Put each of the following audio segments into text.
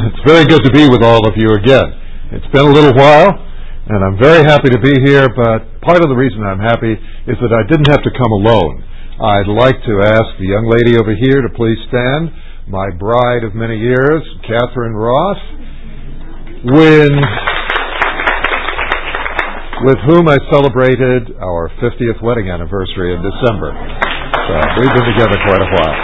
It's very good to be with all of you again. It's been a little while, and I'm very happy to be here, but part of the reason I'm happy is that I didn't have to come alone. I'd like to ask the young lady over here to please stand, my bride of many years, Catherine Ross, with whom I celebrated our 50th wedding anniversary in December. So we've been together quite a while.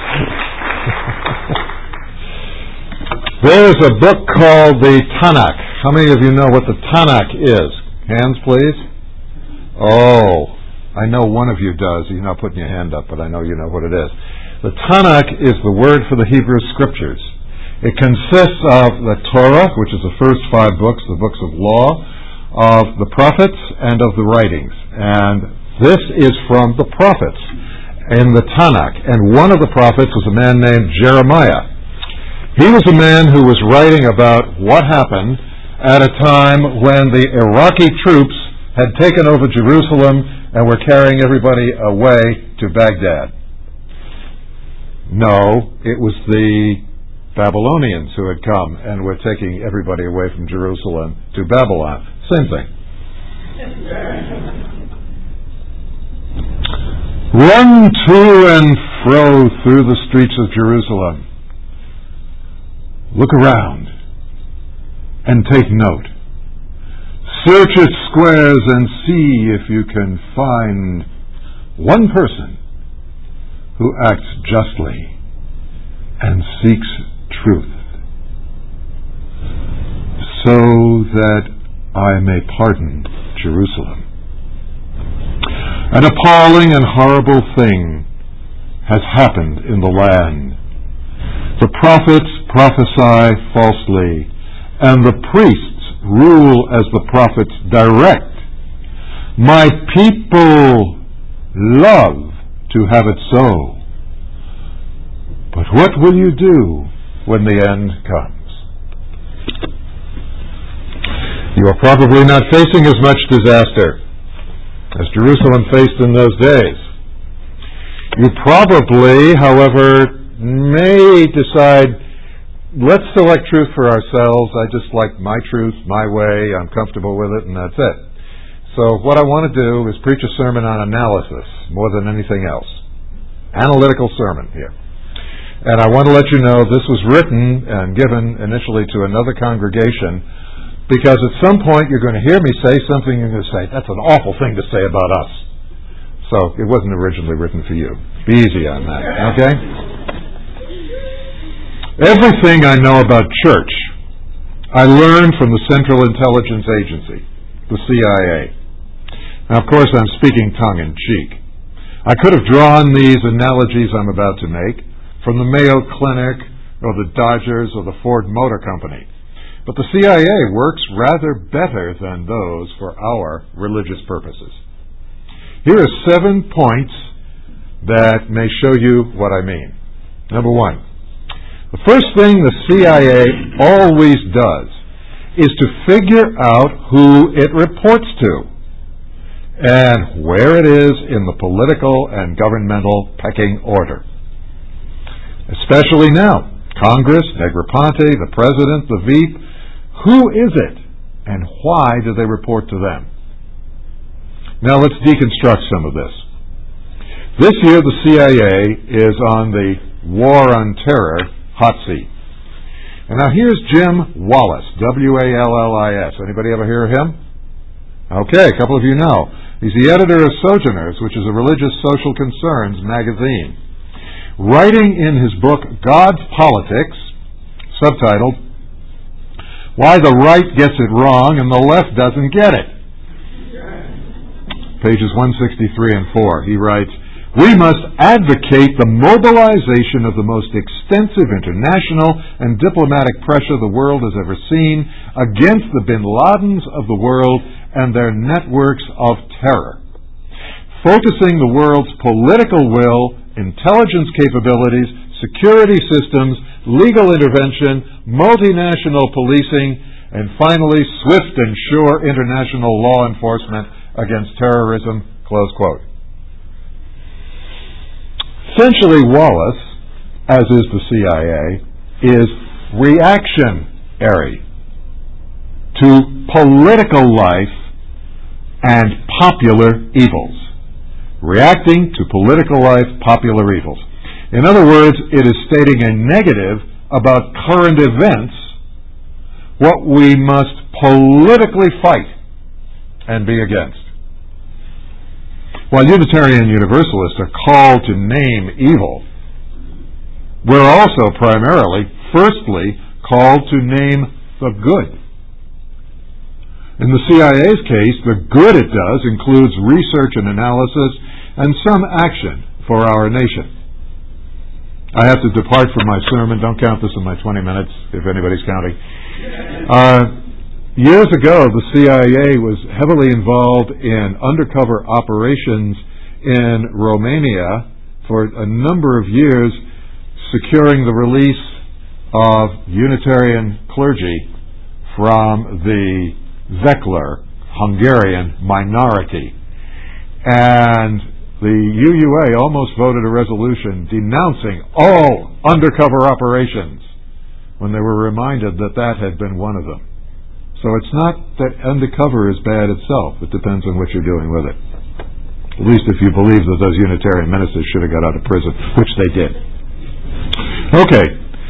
There's a book called the Tanakh. How many of you know what the Tanakh is? Hands, please. Oh, I know one of you does. You're not putting your hand up, but I know you know what it is. The Tanakh is the word for the Hebrew Scriptures. It consists of the Torah, which is the first 5 books, the books of law, of the prophets, and of the writings. And this is from the prophets in the Tanakh. And one of the prophets was a man named Jeremiah. He was a man who was writing about what happened at a time when the Iraqi troops had taken over Jerusalem and were carrying everybody away to Baghdad. No, it was the Babylonians who had come and were taking everybody away from Jerusalem to Babylon. Same thing. Run to and fro through the streets of Jerusalem. Look around and take note. Search its squares and see if you can find one person who acts justly and seeks truth, so that I may pardon Jerusalem. An appalling and horrible thing has happened in the land. The prophets prophesy falsely, and the priests rule as the prophets direct. My people love to have it so. But what will you do when the end comes? You are probably not facing as much disaster as Jerusalem faced in those days. You probably, however, may decide, let's select truth for ourselves. I just like my truth, my way. I'm comfortable with it, and that's it. So what I want to do is preach a sermon on analysis more than anything else. Analytical sermon here. And I want to let you know this was written and given initially to another congregation, because at some point you're going to hear me say something and you're going to say, that's an awful thing to say about us. So it wasn't originally written for you. Be easy on that, okay? Everything I know about church, I learned from the Central Intelligence Agency, the CIA. Now, of course, I'm speaking tongue-in-cheek. I could have drawn these analogies I'm about to make from the Mayo Clinic or the Dodgers or the Ford Motor Company. But the CIA works rather better than those for our religious purposes. Here are 7 points that may show you what I mean. Number 1. The first thing the CIA always does is to figure out who it reports to and where it is in the political and governmental pecking order. Especially now, Congress, Negroponte, the President, the Veep, who is it and why do they report to them? Now let's deconstruct some of this. This year the CIA is on the War on Terror hot seat. And now here's Jim Wallis, W-A-L-L-I-S. Anybody ever hear of him? Okay, a couple of you know. He's the editor of Sojourners, which is a religious social concerns magazine. Writing in his book, God's Politics, subtitled, Why the Right Gets It Wrong and the Left Doesn't Get It. Pages 163 and 4, he writes, we must advocate the mobilization of the most extensive international and diplomatic pressure the world has ever seen against the bin Ladens of the world and their networks of terror. Focusing the world's political will, intelligence capabilities, security systems, legal intervention, multinational policing, and finally, swift and sure international law enforcement against terrorism, close quote. Essentially, Wallace, as is the CIA, is reactionary to political life and popular evils. Reacting to political life, popular evils. In other words, it is stating a negative about current events, what we must politically fight and be against. While Unitarian Universalists are called to name evil, we're also primarily, firstly, called to name the good. In the CIA's case, the good it does includes research and analysis and some action for our nation. I have to depart from my sermon. Don't count this in my 20 minutes, if anybody's counting. Years ago, the CIA was heavily involved in undercover operations in Romania for a number of years, securing the release of Unitarian clergy from the Vekler Hungarian minority. And the UUA almost voted a resolution denouncing all undercover operations when they were reminded that that had been one of them. So it's not that undercover is bad itself. It depends on what you're doing with it. At least if you believe that those Unitarian ministers should have got out of prison, which they did. Okay.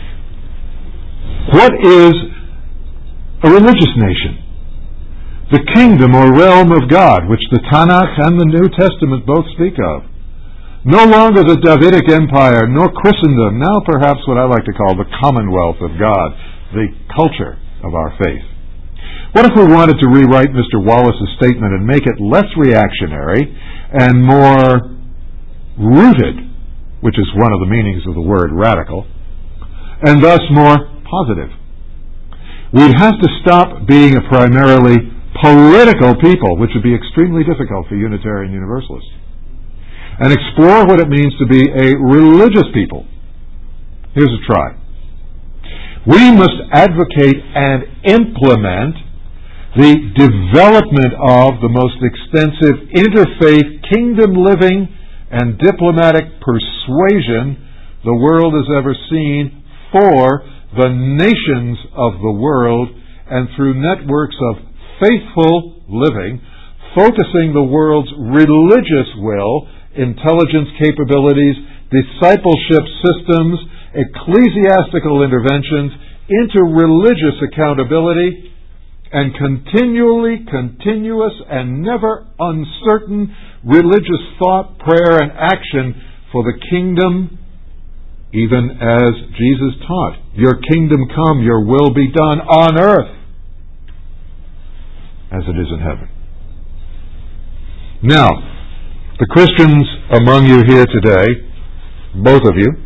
What is a religious nation? The kingdom or realm of God, which the Tanakh and the New Testament both speak of. No longer the Davidic Empire, nor Christendom, now perhaps what I like to call the Commonwealth of God, the culture of our faith. What if we wanted to rewrite Mr. Wallace's statement and make it less reactionary and more rooted, which is one of the meanings of the word radical, and thus more positive? We'd have to stop being a primarily political people, which would be extremely difficult for Unitarian Universalists, and explore what it means to be a religious people. Here's a try. We must advocate and implement the development of the most extensive interfaith, kingdom-living, and diplomatic persuasion the world has ever seen for the nations of the world, and through networks of faithful living, focusing the world's religious will, intelligence capabilities, discipleship systems, ecclesiastical interventions into religious accountability, and continuous and never uncertain religious thought, prayer, and action for the kingdom, even as Jesus taught. Your kingdom come, your will be done on earth as it is in heaven. Now, the Christians among you here today, both of you,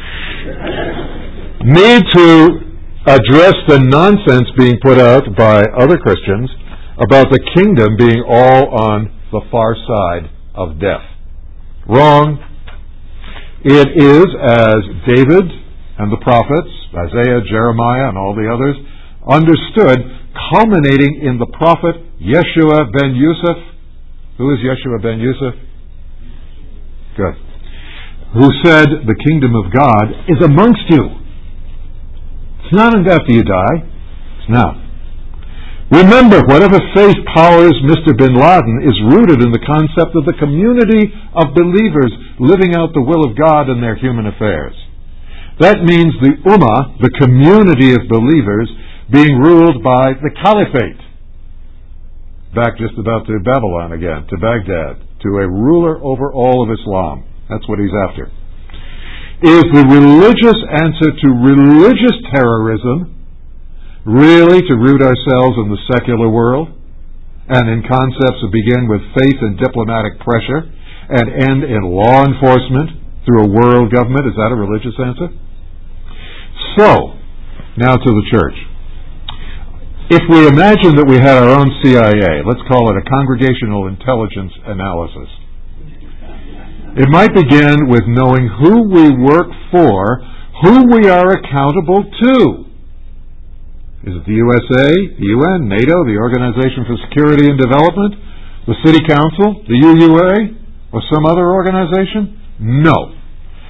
need to address the nonsense being put out by other Christians about the kingdom being all on the far side of death. Wrong. It is, as David and the prophets, Isaiah, Jeremiah, and all the others, understood, culminating in the prophet Yeshua ben Yusuf. Who is Yeshua ben Yusuf? Good. Who said, the kingdom of God is amongst you. It's not after you die. It's now. Remember, whatever faith powers Mr. bin Laden is rooted in the concept of the community of believers living out the will of God in their human affairs. That means the Ummah, the community of believers, being ruled by the Caliphate. Back just about to Babylon again, to Baghdad, to a ruler over all of Islam. That's what he's after. Is the religious answer to religious terrorism really to root ourselves in the secular world and in concepts that begin with faith and diplomatic pressure and end in law enforcement through a world government? Is that a religious answer? So, now to the church. If we imagine that we had our own CIA, let's call it a congregational intelligence analysis, it might begin with knowing who we work for, who we are accountable to. Is it the USA, the UN, NATO, the Organization for Security and Development, the City Council, the UUA, or some other organization? No.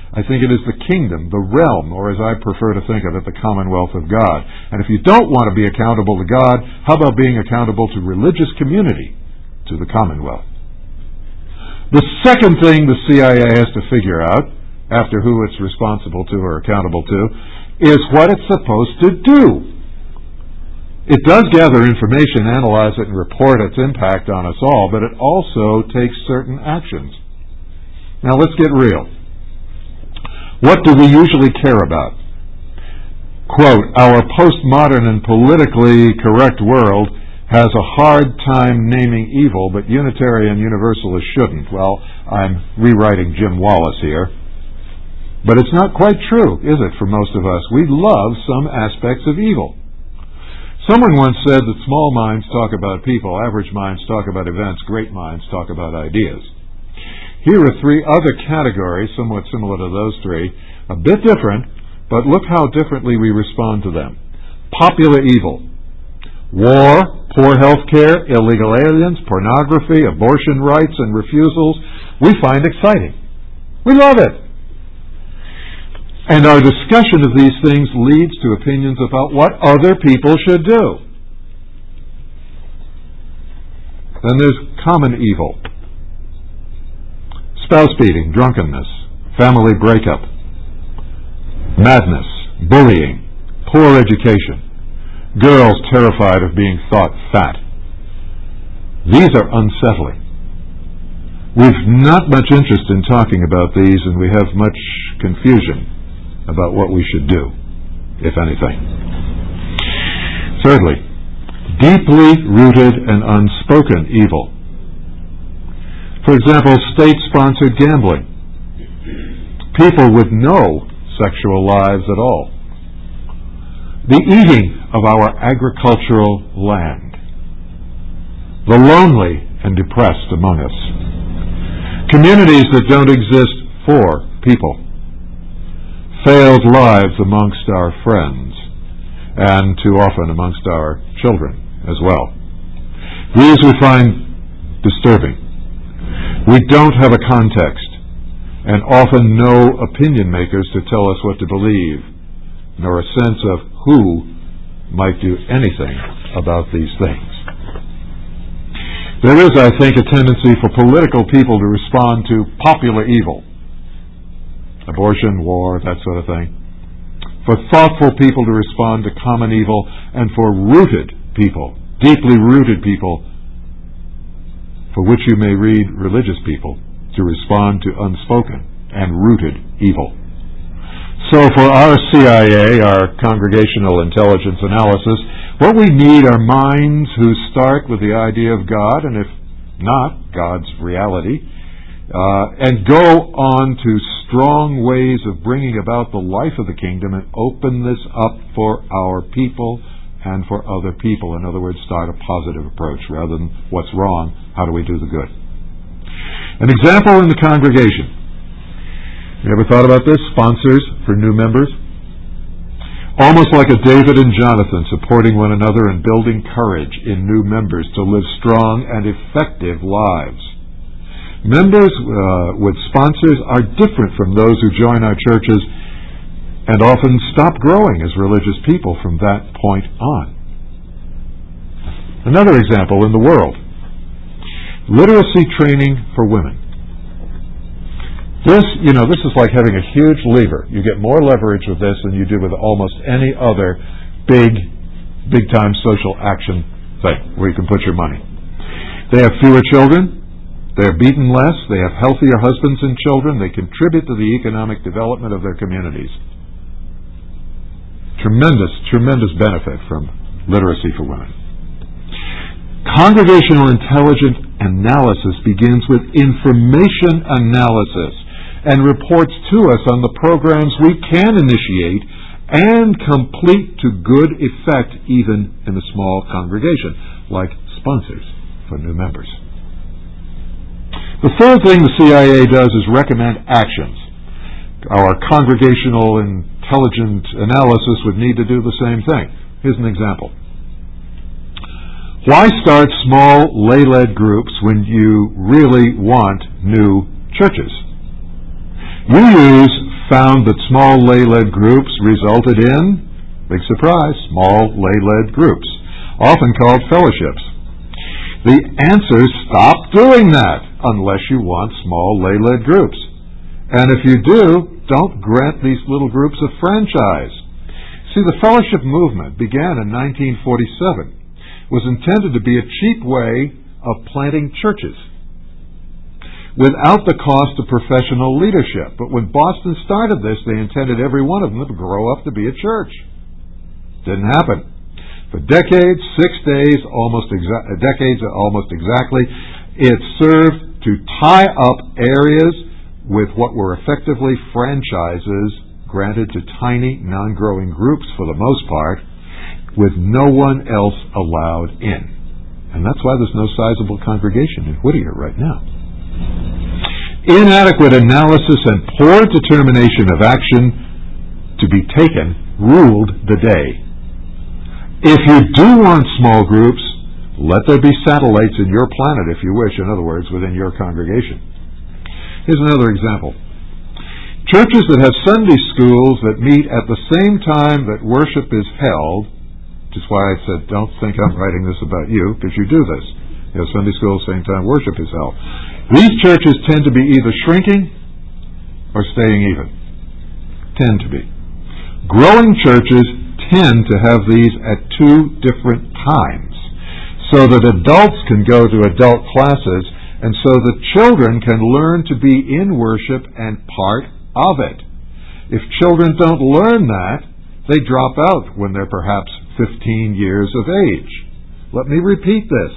I think it is the kingdom, the realm, or as I prefer to think of it, the commonwealth of God. And if you don't want to be accountable to God, how about being accountable to religious community, to the commonwealth? The second thing the CIA has to figure out, after who it's responsible to or accountable to, is what it's supposed to do. It does gather information, analyze it, and report its impact on us all, but it also takes certain actions. Now let's get real. What do we usually care about? Quote, our postmodern and politically correct world has a hard time naming evil, but Unitarian Universalists shouldn't. Well, I'm rewriting Jim Wallace here. But it's not quite true, is it, for most of us? We love some aspects of evil. Someone once said that small minds talk about people, average minds talk about events, great minds talk about ideas. Here are three other categories, somewhat similar to those three, a bit different, but look how differently we respond to them. Popular evil. War, poor health care, illegal aliens, pornography, abortion rights, and refusals, we find exciting. We love it. And our discussion of these things leads to opinions about what other people should do. Then there's common evil. Spouse beating, drunkenness, family breakup, madness, bullying, poor education, girls terrified of being thought fat. These are unsettling. We've not much interest in talking about these, and we have much confusion about what we should do, if anything. Thirdly, deeply rooted and unspoken evil. For example, state-sponsored gambling. People with no sexual lives at all. The eating of our agricultural land. The lonely and depressed among us. Communities that don't exist for people. Failed lives amongst our friends, and too often amongst our children as well. These we find disturbing. We don't have a context, and often no opinion makers to tell us what to believe, nor a sense of who might do anything about these things. There is, I think, a tendency for political people to respond to popular evil, abortion, war, that sort of thing, for thoughtful people to respond to common evil, and for rooted people, deeply rooted people, for which you may read religious people, to respond to unspoken and rooted evil. So for our CIA, our Congregational Intelligence Analysis, what we need are minds who start with the idea of God, and if not, God's reality, and go on to strong ways of bringing about the life of the kingdom and open this up for our people and for other people. In other words, start a positive approach rather than what's wrong, how do we do the good. An example in the congregation. You ever thought about this? Sponsors for new members? Almost like a David and Jonathan supporting one another and building courage in new members to live strong and effective lives. Members with sponsors are different from those who join our churches and often stop growing as religious people from that point on. Another example in the world. Literacy training for women. This is like having a huge lever. You get more leverage with this than you do with almost any other big-time social action thing where you can put your money. They have fewer children. They are beaten less. They have healthier husbands and children. They contribute to the economic development of their communities. Tremendous benefit from literacy for women. Congregational intelligence analysis begins with information analysis and reports to us on the programs we can initiate and complete to good effect even in a small congregation, like sponsors for new members. The third thing the CIA does is recommend actions. Our congregational intelligence analysis would need to do the same thing. Here's an example. Why start small lay-led groups when you really want new churches? You use found that small lay-led groups resulted in, big surprise, small lay-led groups, often called fellowships. The answer is stop doing that unless you want small lay-led groups. And if you do, don't grant these little groups a franchise. See, the fellowship movement began in 1947, was intended to be a cheap way of planting churches without the cost of professional leadership. But when Boston started this, they intended every one of them to grow up to be a church. Didn't happen. For decades, 6 days, almost exactly, it served to tie up areas with what were effectively franchises granted to tiny, non-growing groups for the most part, with no one else allowed in. And that's why there's no sizable congregation in Whittier right now. Inadequate analysis and poor determination of action to be taken ruled the day. If you do want small groups, let there be satellites in your planet, if you wish, in other words, within your congregation. Here's another example. Churches that have Sunday schools that meet at the same time that worship is held, which is why I said don't think I'm writing this about you, because you do this. You have Sunday school, same time worship is held. These churches tend to be either shrinking or staying even. Tend to be. Growing churches tend to have these at two different times, so that adults can go to adult classes, and so that children can learn to be in worship and part of it. If children don't learn that, they drop out when they're perhaps 15 years of age. Let me repeat this.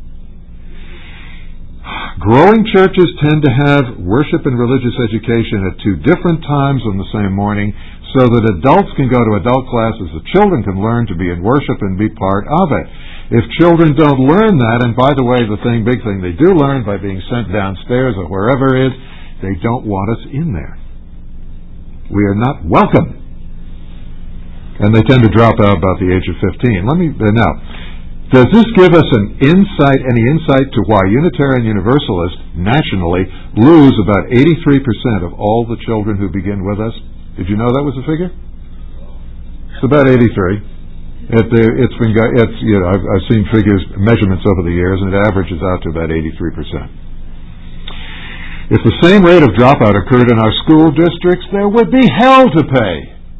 Growing churches tend to have worship and religious education at two different times on the same morning, so that adults can go to adult classes, the children can learn to be in worship and be part of it. If children don't learn that, and by the way, the big thing they do learn by being sent downstairs or wherever it is, they don't want us in there. We are not welcome. And they tend to drop out about the age of 15. Now, does this give us any insight to why Unitarian Universalists nationally lose about 83% of all the children who begin with us? Did you know that was a figure? It's about 83. I've seen measurements over the years, and it averages out to about 83%. If the same rate of dropout occurred in our school districts, there would be hell to pay.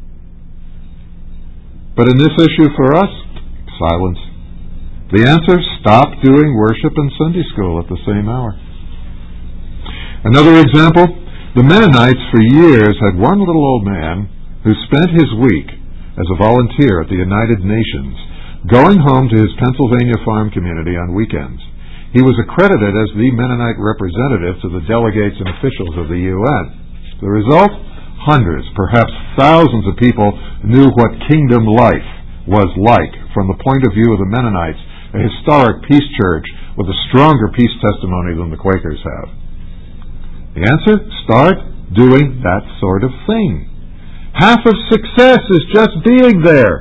But in this issue for us, silence. The answer, stop doing worship and Sunday school at the same hour. Another example, the Mennonites for years had one little old man who spent his week as a volunteer at the United Nations, going home to his Pennsylvania farm community on weekends. He was accredited as the Mennonite representative to the delegates and officials of the UN. The result? Hundreds, perhaps thousands of people knew what kingdom life was like from the point of view of the Mennonites, a historic peace church with a stronger peace testimony than the Quakers have. The answer? Start doing that sort of thing. Half of success is just being there.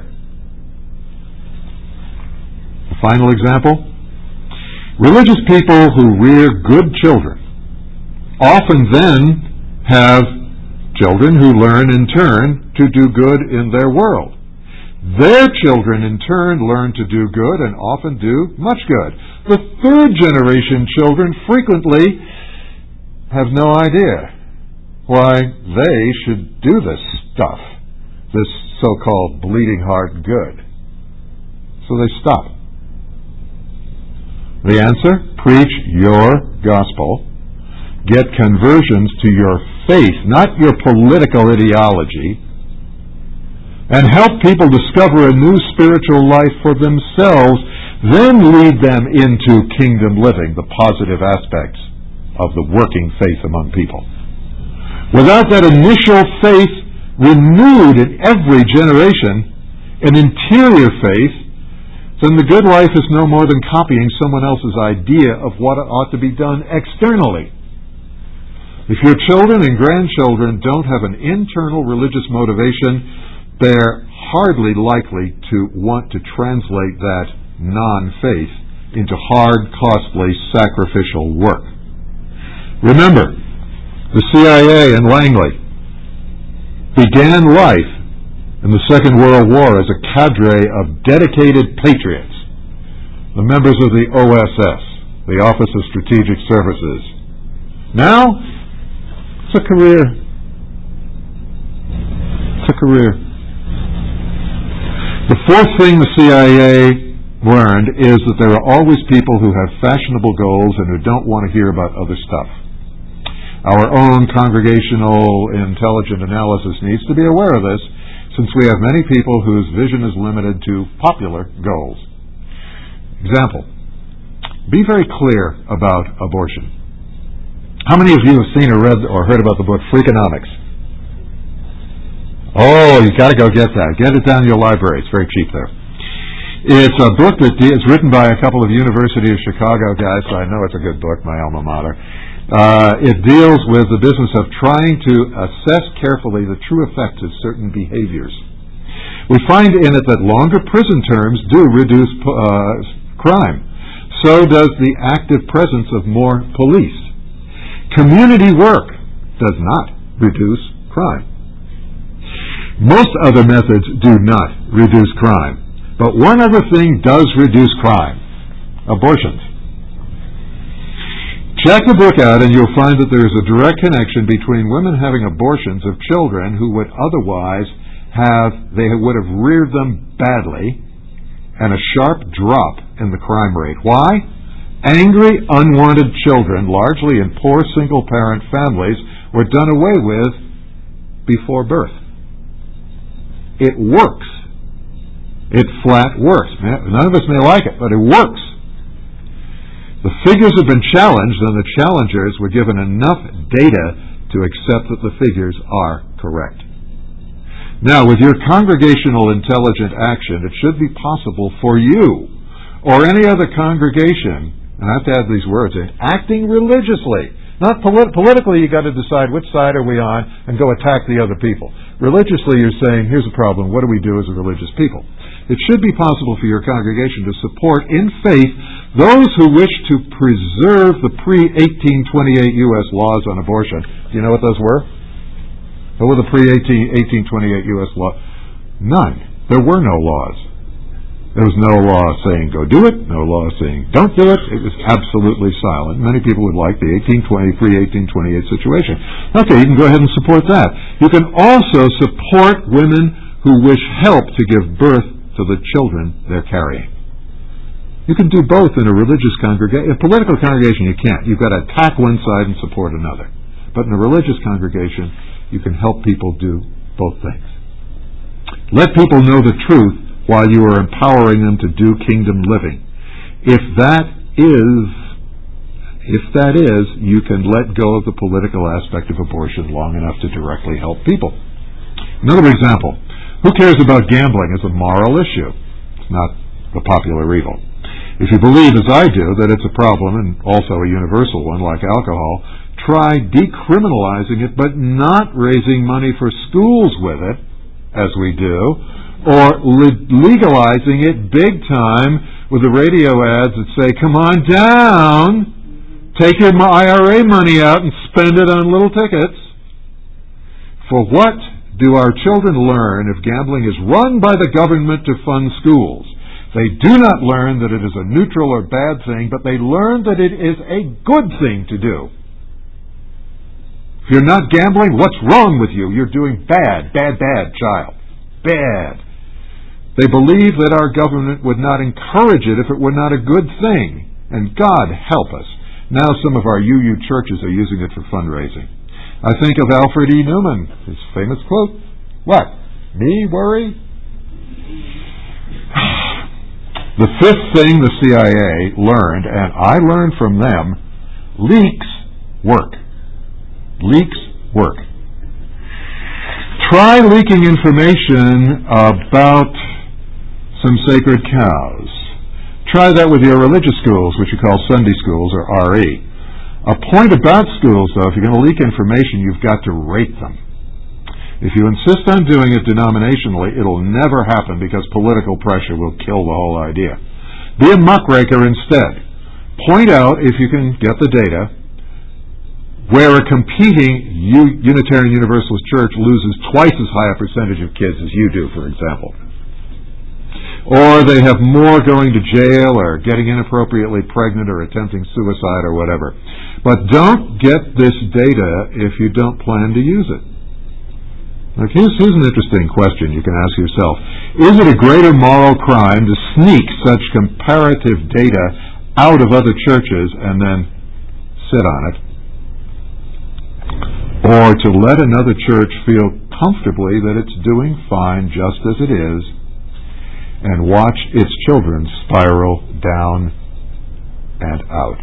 The final example. Religious people who rear good children often then have children who learn in turn to do good in their world. Their children in turn learn to do good and often do much good. The third generation children frequently have no idea why they should do this stuff, this so-called bleeding heart good. So they stop. The answer? Preach your gospel. Get conversions to your faith, not your political ideology, and help people discover a new spiritual life for themselves, then lead them into kingdom living, the positive aspects of the working faith among people. Without that initial faith renewed in every generation, an interior faith, then the good life is no more than copying someone else's idea of what ought to be done externally. If your children and grandchildren don't have an internal religious motivation, they're hardly likely to want to translate that non-faith into hard, costly, sacrificial work. Remember, the CIA and Langley began life in the Second World War as a cadre of dedicated patriots, the members of the OSS, the Office of Strategic Services. Now, it's a career. It's a career. The fourth thing the CIA learned is that there are always people who have fashionable goals and who don't want to hear about other stuff. Our own congregational intelligent analysis needs to be aware of this, since we have many people whose vision is limited to popular goals. Example, be very clear about abortion. How many of you have seen or read or heard about the book Freakonomics? Oh, you've got to go get that. Get it down in your library. It's very cheap there. It's a book that is written by a couple of University of Chicago guys, so I know it's a good book, my alma mater. It deals with the business of trying to assess carefully the true effects of certain behaviors. We find in it that longer prison terms do reduce crime. So does the active presence of more police. Community work does not reduce crime. Most other methods do not reduce crime. But one other thing does reduce crime: abortions. Check the book out and you'll find that there is a direct connection between women having abortions of children who would otherwise they would have reared them badly, and a sharp drop in the crime rate. Why? Angry, unwanted children, largely in poor single-parent families, were done away with before birth. It works. It flat works. None of us may like it, but it works. The figures have been challenged, and the challengers were given enough data to accept that the figures are correct. Now, with your congregational intelligent action, it should be possible for you or any other congregation, and I have to add these words in, acting religiously. Not politically, you've got to decide which side are we on and go attack the other people. Religiously, you're saying, here's a problem, what do we do as a religious people? It should be possible for your congregation to support in faith those who wish to preserve the pre-1828 U.S. laws on abortion. Do you know what those were? What were the pre-1828 U.S. laws? None. There were no laws. There was no law saying go do it, no law saying don't do it. It was absolutely silent. Many people would like the pre-1828 situation. Okay, you can go ahead and support that. You can also support women who wish help to give birth to the children they're carrying. You can do both in a religious congregation. In a political congregation, you can't. You've got to attack one side and support another. But in a religious congregation, you can help people do both things. Let people know the truth while you are empowering them to do kingdom living. If that is, you can let go of the political aspect of abortion long enough to directly help people. Another example. Who cares about gambling as a moral issue? It's not the popular evil. If you believe, as I do, that it's a problem, and also a universal one like alcohol, try decriminalizing it but not raising money for schools with it, as we do, or legalizing it big time with the radio ads that say, come on down, take your IRA money out and spend it on little tickets. For what do our children learn if gambling is run by the government to fund schools? They do not learn that it is a neutral or bad thing, but they learn that it is a good thing to do. If you're not gambling, what's wrong with you? You're doing bad, child. Bad. They believe that our government would not encourage it if it were not a good thing. And God help us. Now some of our UU churches are using it for fundraising. I think of Alfred E. Newman, his famous quote, what? Me worry? The fifth thing the CIA learned, and I learned from them, leaks work. Leaks work. Try leaking information about some sacred cows. Try that with your religious schools, which you call Sunday schools or RE. A point about schools, though, if you're going to leak information, you've got to rate them. If you insist on doing it denominationally, it'll never happen because political pressure will kill the whole idea. Be a muckraker instead. Point out, if you can get the data, where a competing Unitarian Universalist church loses twice as high a percentage of kids as you do, for example. Or they have more going to jail or getting inappropriately pregnant or attempting suicide or whatever. But don't get this data if you don't plan to use it. Like here's an interesting question you can ask yourself. Is it a greater moral crime to sneak such comparative data out of other churches and then sit on it? Or to let another church feel comfortably that it's doing fine just as it is and watch its children spiral down and out?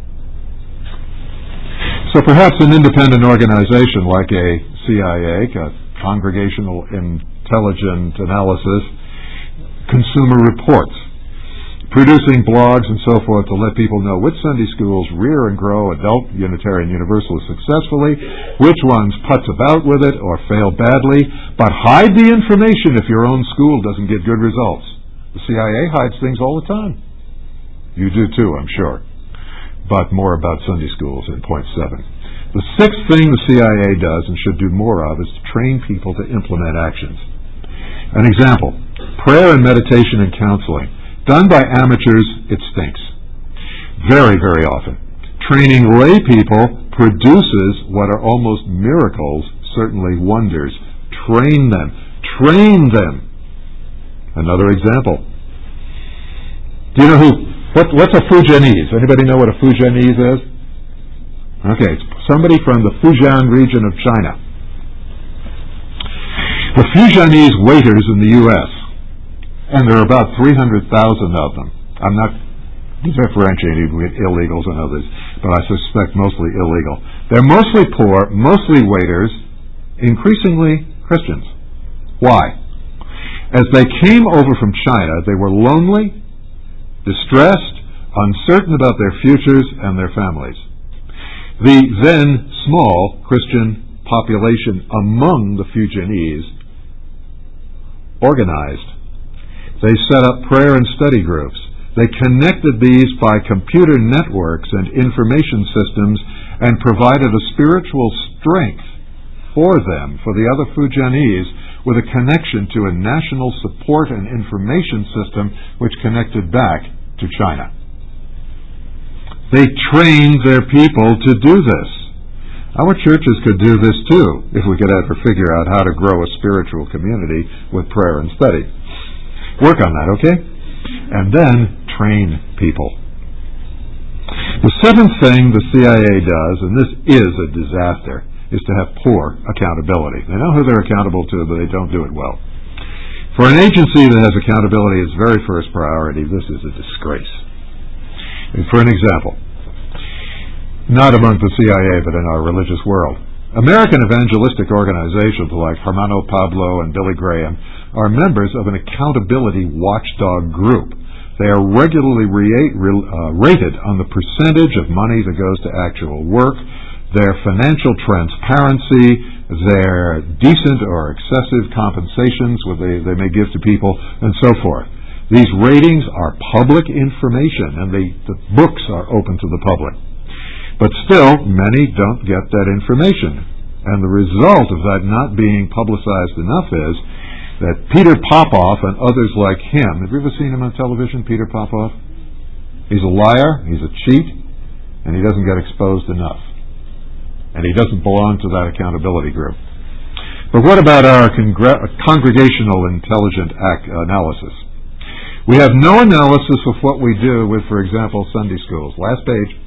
So perhaps an independent organization like a CIA, a Congregational Intelligent Analysis, Consumer Reports, producing blogs and so forth to let people know which Sunday schools rear and grow adult Unitarian Universalists successfully, which ones putz about with it or fail badly, but hide the information if your own school doesn't get good results. The CIA hides things all the time. You do too, I'm sure. But more about Sunday schools in point 7. The sixth thing the CIA does and should do more of is to train people to implement actions. An example, prayer and meditation and counseling. Done by amateurs, it stinks. Very, very often. Training lay people produces what are almost miracles, certainly wonders. Train them. Train them. Another example. Do you know what's a Fujianese? Anybody know what a Fujianese is? Okay, it's somebody from the Fujian region of China. The Fujianese waiters in the U.S., and there are about 300,000 of them. I'm not differentiating between illegals and others, but I suspect mostly illegal. They're mostly poor, mostly waiters, increasingly Christians. Why? As they came over from China, they were lonely, distressed, uncertain about their futures and their families. The then small Christian population among the Fujianese organized. They set up prayer and study groups. They connected these by computer networks and information systems and provided a spiritual strength for them, for the other Fujianese, with a connection to a national support and information system which connected back to China. They trained their people to do this. Our churches could do this too, if we could ever figure out how to grow a spiritual community with prayer and study. Work on that, okay? And then train people. The seventh thing the CIA does, and this is a disaster, is to have poor accountability. They know who they're accountable to, but they don't do it well. For an agency that has accountability as very first priority, this is a disgrace. And for an example, not among the CIA, but in our religious world, American evangelistic organizations like Hermano Pablo and Billy Graham are members of an accountability watchdog group. They are regularly rated on the percentage of money that goes to actual work, their financial transparency, their decent or excessive compensations they may give to people, and so forth. These ratings are public information, and the books are open to the public. But still, many don't get that information. And the result of that not being publicized enough is that Peter Popoff and others like him, have you ever seen him on television, Peter Popoff? He's a liar, he's a cheat, and he doesn't get exposed enough. And he doesn't belong to that accountability group. But what about our congregational intelligent analysis? We have no analysis of what we do with, for example, Sunday schools. Last page.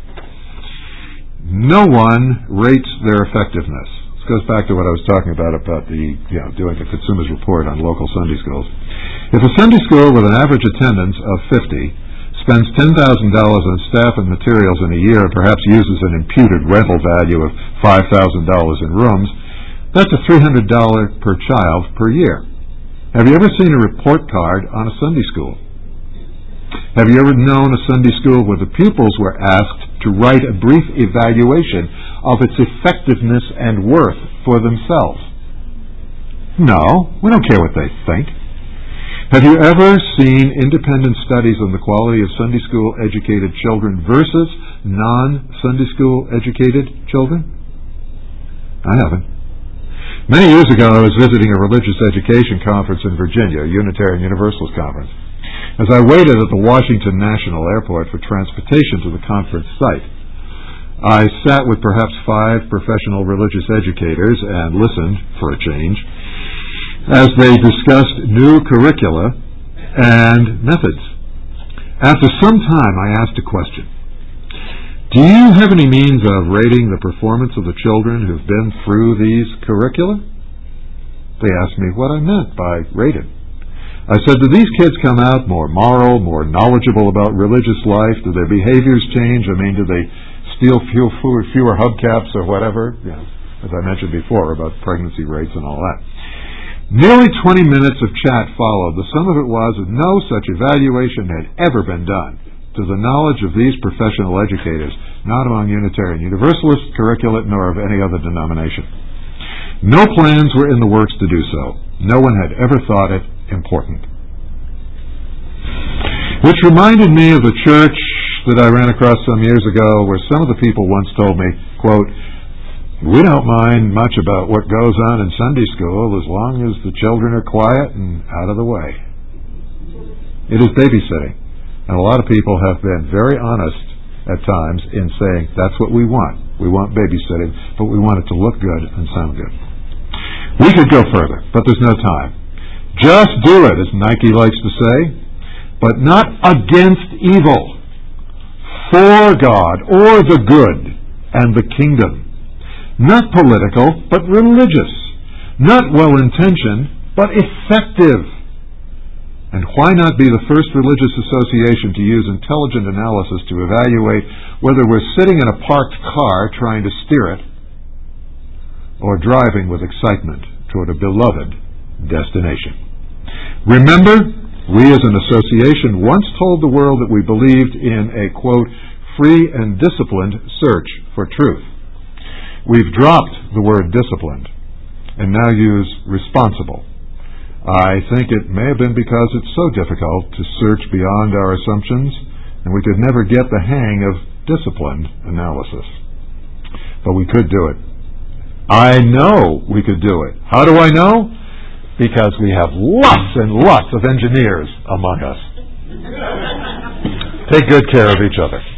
No one rates their effectiveness. This goes back to what I was talking about doing a consumer's report on local Sunday schools. If a Sunday school with an average attendance of 50 spends $10,000 on staff and materials in a year and perhaps uses an imputed rental value of $5,000 in rooms, that's a $300 per child per year. Have you ever seen a report card on a Sunday school? Have you ever known a Sunday school where the pupils were asked to write a brief evaluation of its effectiveness and worth for themselves? No, we don't care what they think. Have you ever seen independent studies on the quality of Sunday school educated children versus non-Sunday school educated children? I haven't. Many years ago, I was visiting a religious education conference in Virginia, a Unitarian Universalist conference. As I waited at the Washington National Airport for transportation to the conference site, I sat with perhaps 5 professional religious educators and listened, for a change, as they discussed new curricula and methods. After some time, I asked a question. Do you have any means of rating the performance of the children who've been through these curricula? They asked me what I meant by rated. I said, do these kids come out more moral, more knowledgeable about religious life? Do their behaviors change? I mean, do they steal fewer hubcaps or whatever? You know, as I mentioned before about pregnancy rates and all that. Nearly 20 minutes of chat followed. The sum of it was that no such evaluation had ever been done to the knowledge of these professional educators, not among Unitarian Universalist curricula nor of any other denomination. No plans were in the works to do so. No one had ever thought it important. Which reminded me of a church that I ran across some years ago where some of the people once told me, quote, we don't mind much about what goes on in Sunday school as long as the children are quiet and out of the way. It is babysitting. And a lot of people have been very honest at times in saying, that's what we want. We want babysitting, but we want it to look good and sound good. We could go further, but there's no time. Just do it, as Nike likes to say, but not against evil, for God, or the good and the kingdom. Not political, but religious. Not well-intentioned, but effective. And why not be the first religious association to use intelligent analysis to evaluate whether we're sitting in a parked car trying to steer it or driving with excitement toward a beloved destination? Remember, we as an association once told the world that we believed in a, quote, free and disciplined search for truth. We've dropped the word disciplined and now use responsible. I think it may have been because it's so difficult to search beyond our assumptions, and we could never get the hang of disciplined analysis. But we could do it. I know we could do it. How do I know? Because we have lots and lots of engineers among us. Take good care of each other.